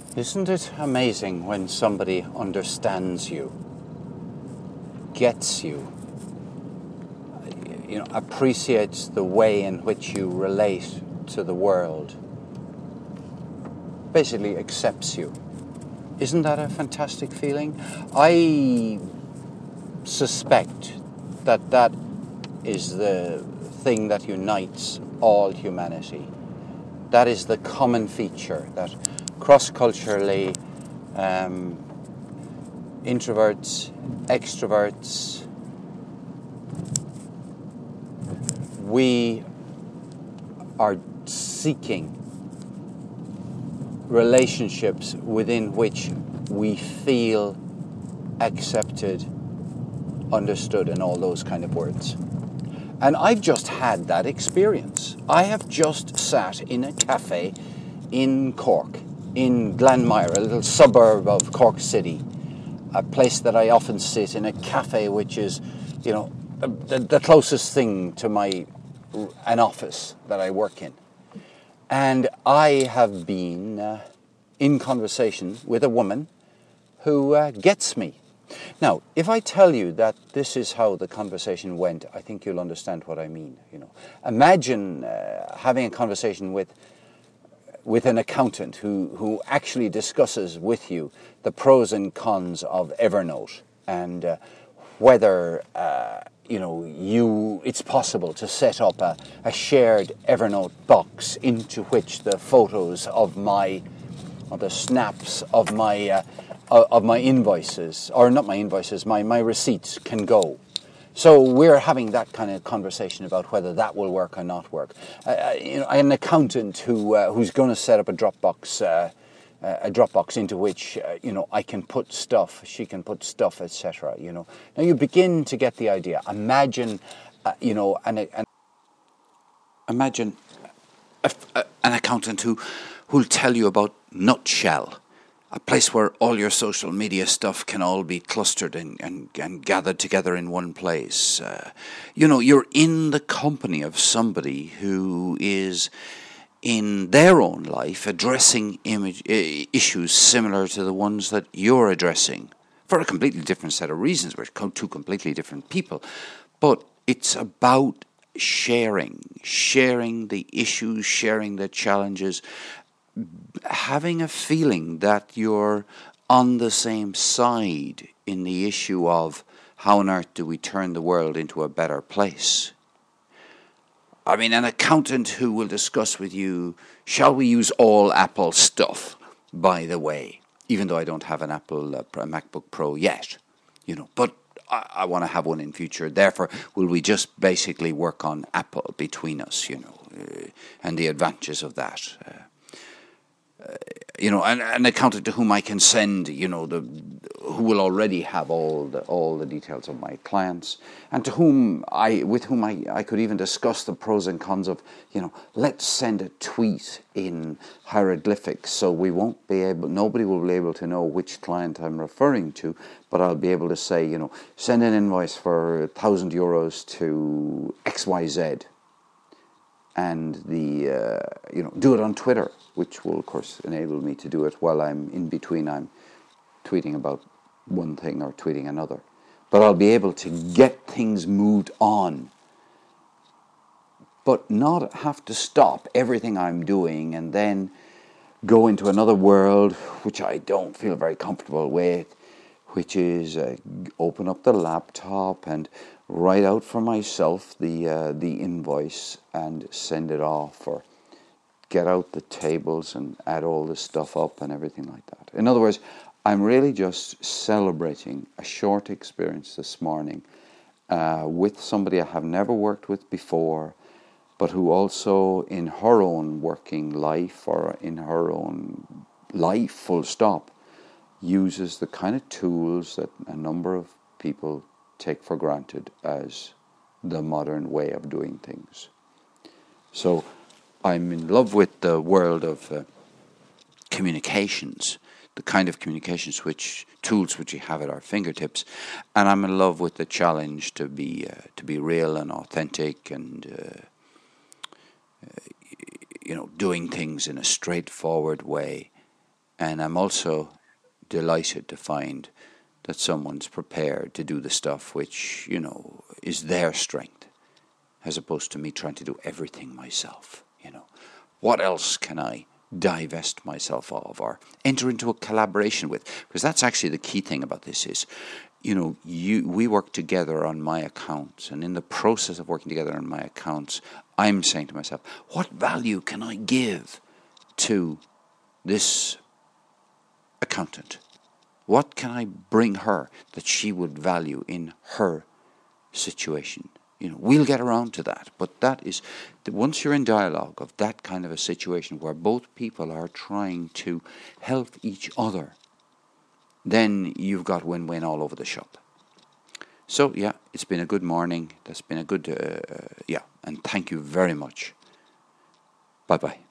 Isn't it amazing when somebody understands you, gets you, appreciates the way in which you relate to the world, basically accepts you? Isn't that a fantastic feeling? I suspect that that is the thing that unites all humanity. That is the common feature that cross-culturally, introverts, extroverts, we are seeking relationships within which we feel accepted, understood, and all those kind of words. And I've just had that experience. I have just sat in a cafe in Cork, in Glanmire, a little suburb of Cork City, a place that I often sit in, a cafe which is, the closest thing to an office that I work in. And I have been in conversation with a woman who gets me. Now, if I tell you that this is how the conversation went, I think you'll understand what I mean. Imagine having a conversation with an accountant who actually discusses with you the pros and cons of Evernote and whether it's possible to set up a shared Evernote box into which the photos of the snaps of my invoices, or not my invoices, my receipts can go. So we're having that kind of conversation about whether that will work or not work. An accountant who's going to set up a Dropbox into which I can put stuff, she can put stuff, etc. Now you begin to get the idea. Imagine, imagine an accountant who'll tell you about Nutshell, a place where all your social media stuff can all be clustered and gathered together in one place. You're in the company of somebody who is, in their own life, addressing issues similar to the ones that you're addressing, for a completely different set of reasons. We're two completely different people. But it's about sharing the issues, sharing the challenges, having a feeling that you're on the same side in the issue of how on earth do we turn the world into a better place. I mean, an accountant who will discuss with you, shall we use all Apple stuff, by the way, even though I don't have an Apple a MacBook Pro yet, but I want to have one in future. Therefore, will we just basically work on Apple between us, and the advantages of that. An accountant to whom I can send, who will already have all the details of my clients, and with whom I could even discuss the pros and cons of, let's send a tweet in hieroglyphics, so nobody will be able to know which client I'm referring to, but I'll be able to say, send an invoice for €1,000 to XYZ. And do it on Twitter, which will, of course, enable me to do it while I'm tweeting about one thing or tweeting another. But I'll be able to get things moved on, but not have to stop everything I'm doing and then go into another world, which I don't feel very comfortable with, which is open up the laptop and write out for myself the invoice and send it off, or get out the tables and add all the stuff up and everything like that. In other words, I'm really just celebrating a short experience this morning with somebody I have never worked with before, but who also in her own working life, or in her own life full stop, uses the kind of tools that a number of people take for granted as the modern way of doing things. So I'm in love with the world of communications, the kind of communications tools which we have at our fingertips, and I'm in love with the challenge to be real and authentic, and doing things in a straightforward way, And I'm also delighted to find that someone's prepared to do the stuff which, is their strength, as opposed to me trying to do everything myself. What else can I divest myself of or enter into a collaboration with? Because that's actually the key thing about this is, we work together on my accounts, and in the process of working together on my accounts, I'm saying to myself, what value can I give to this accountant? What can I bring her that she would value in her situation? We'll get around to that, but that is, once you're in dialogue of that kind of a situation where both people are trying to help each other, then you've got win-win all over the shop. So, it's been a good morning. That's been a good, and thank you very much. Bye-bye.